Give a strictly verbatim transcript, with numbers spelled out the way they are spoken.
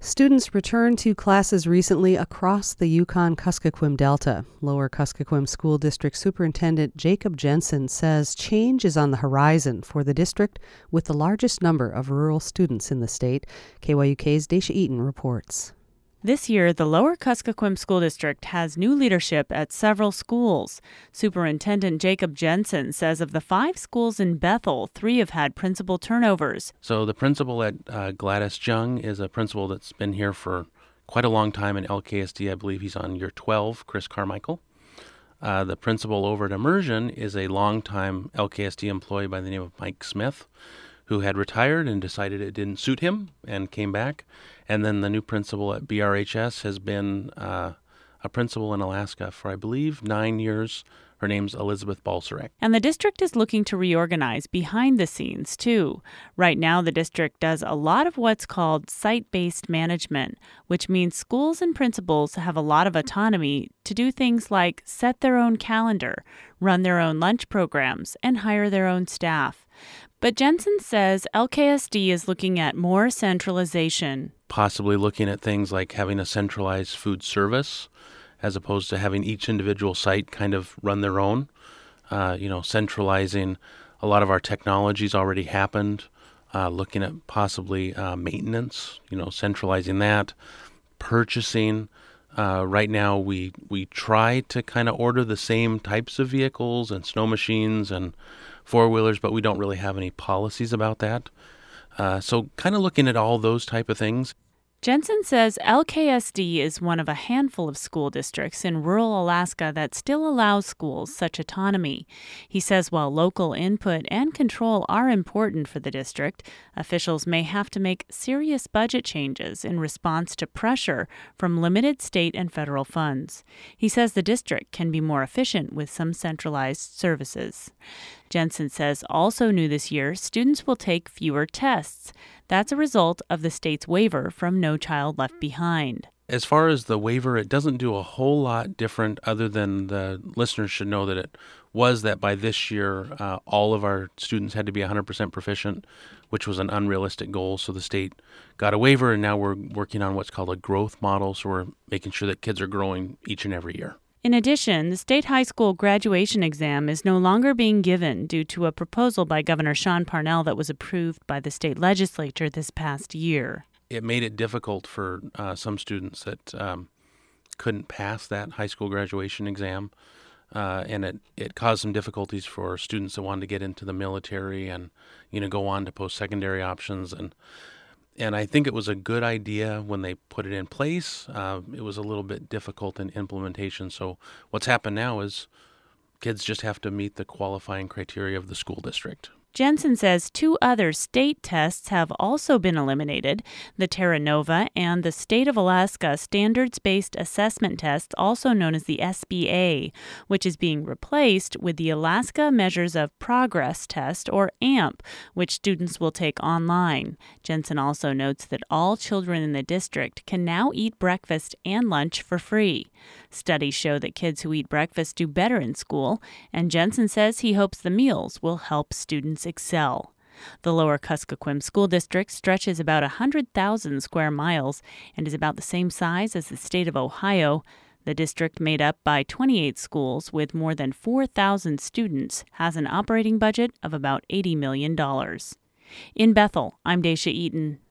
Students returned to classes recently across the Yukon-Kuskokwim Delta. Lower Kuskokwim School District Superintendent Jacob Jensen says change is on the horizon for the district with the largest number of rural students in the state. K Y U K's Daisha Eaton reports. This year, the Lower Kuskokwim School District has new leadership at several schools. Superintendent Jacob Jensen says of the five schools in Bethel, three have had principal turnovers. So the principal at uh, Gladys Jung is a principal that's been here for quite a long time in L K S D. I believe he's on year twelve, Chris Carmichael. Uh, the principal over at Immersion is a longtime L K S D employee by the name of Mike Smith, who had retired and decided it didn't suit him and came back. And then the new principal at B R H S has been uh, a principal in Alaska for, I believe, nine years. Her name's Elizabeth Balsarek. And the district is looking to reorganize behind the scenes, too. Right now, the district does a lot of what's called site-based management, which means schools and principals have a lot of autonomy to do things like set their own calendar, run their own lunch programs, and hire their own staff. But Jensen says L K S D is looking at more centralization. Possibly looking at things like having a centralized food service as opposed to having each individual site kind of run their own. Uh, you know, centralizing a lot of our technology's already happened. Uh, looking at possibly uh, maintenance, you know, centralizing that. Purchasing. Uh, right now, we, we try to kind of order the same types of vehicles and snow machines and four-wheelers, but we don't really have any policies about that. Uh, so kind of looking at all those type of things. Jensen says L K S D is one of a handful of school districts in rural Alaska that still allows schools such autonomy. He says while local input and control are important for the district, officials may have to make serious budget changes in response to pressure from limited state and federal funds. He says the district can be more efficient with some centralized services. Jensen says also new this year, students will take fewer tests. That's a result of the state's waiver from No Child Left Behind. As far as the waiver, it doesn't do a whole lot different other than the listeners should know that it was that by this year, uh, all of our students had to be one hundred percent proficient, which was an unrealistic goal. So the state got a waiver, and now we're working on what's called a growth model. So we're making sure that kids are growing each and every year. In addition, the state high school graduation exam is no longer being given due to a proposal by Governor Sean Parnell that was approved by the state legislature this past year. It made it difficult for uh, some students that um, couldn't pass that high school graduation exam, uh, and it, it caused some difficulties for students that wanted to get into the military and, you know, go on to post-secondary options. And And I think it was a good idea when they put it in place. Uh, it was a little bit difficult in implementation. So what's happened now is kids just have to meet the qualifying criteria of the school district. Jensen says two other state tests have also been eliminated. The Terra Nova and the State of Alaska Standards-Based Assessment Tests, also known as the S B A, which is being replaced with the Alaska Measures of Progress Test, or A M P, which students will take online. Jensen also notes that all children in the district can now eat breakfast and lunch for free. Studies show that kids who eat breakfast do better in school, and Jensen says he hopes the meals will help students excel. The Lower Kuskokwim School District stretches about one hundred thousand square miles and is about the same size as the state of Ohio. The district, made up by twenty-eight schools with more than four thousand students, has an operating budget of about eighty million dollars. In Bethel, I'm Daisha Eaton.